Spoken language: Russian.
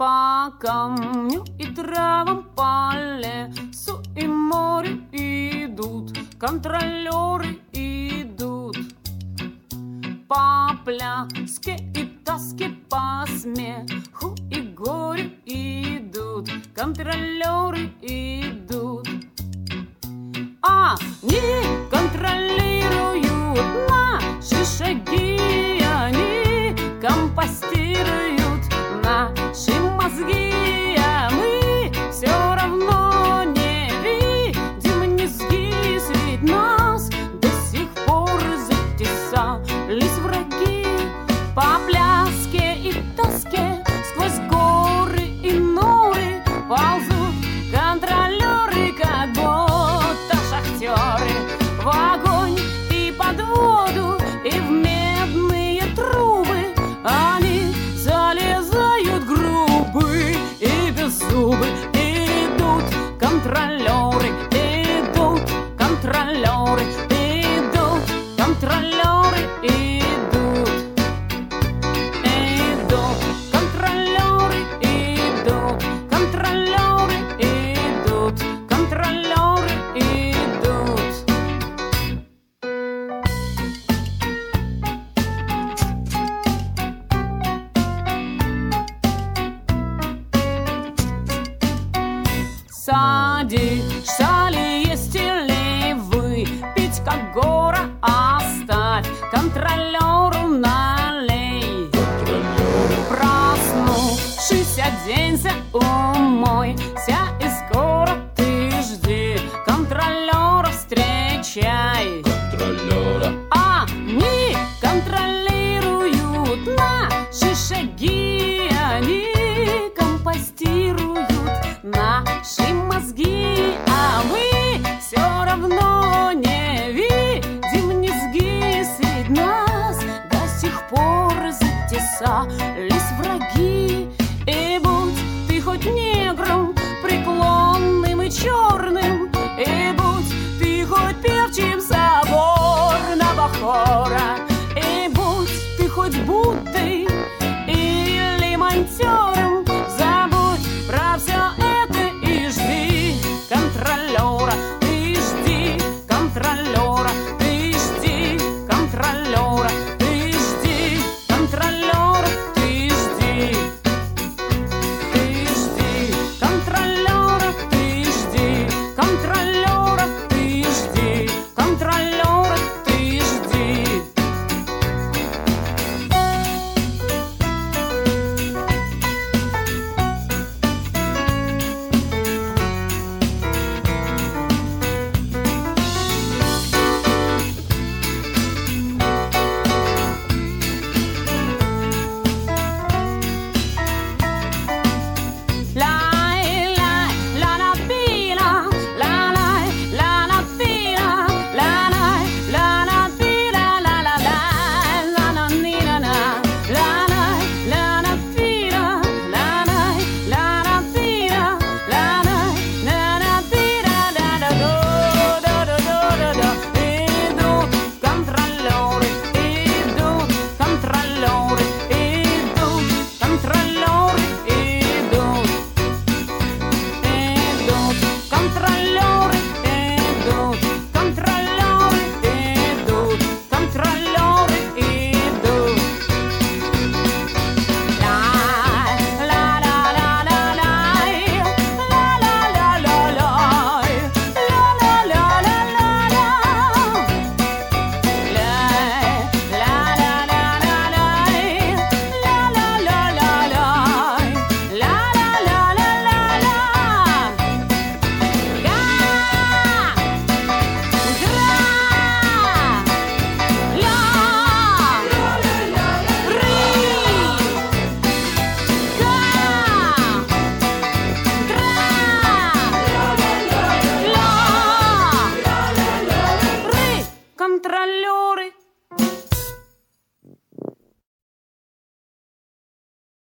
По камню и травам, по лесу и морю идут, контролеры идут. По пляске и тоске, по смеху и горю идут, контролеры идут. Они контролируют наши шаги, они компостируют наши мозги, а мы все равно не видим низги. Средь нас до сих пор затесались враги. По пляске и тоске сквозь горы и норы ползут контролеры, как будто шахтеры. В огонь и под воду, и в медные трубы они залезают грубы и без зубы. Идут контролеры, идут контролеры, идут контролеры, идут. Идут контролеры, идут контролеры, идут контролеры, идут. Садишься ли, есть ли выпить, как гора оставь, контролеру налей. Проснувшись, оденься, умойся и скоро ты жди, контролера встречай. Они контролируют наши шаги, они компостируют наши мозги, а мы все равно не видим низги. Средь нас до сих пор затесались враги. И будь ты хоть негром, преклонным и черным, и будь ты хоть певчим соборного хора, и будь ты хоть Буддой или монтёром, забудь про все это и жди контролера. Ты жди контролера, ты жди контролера, ты жди контролера, ты жди. Ты жди контролера, ты жди контролера, ты жди контролера, ты жди. Контролеры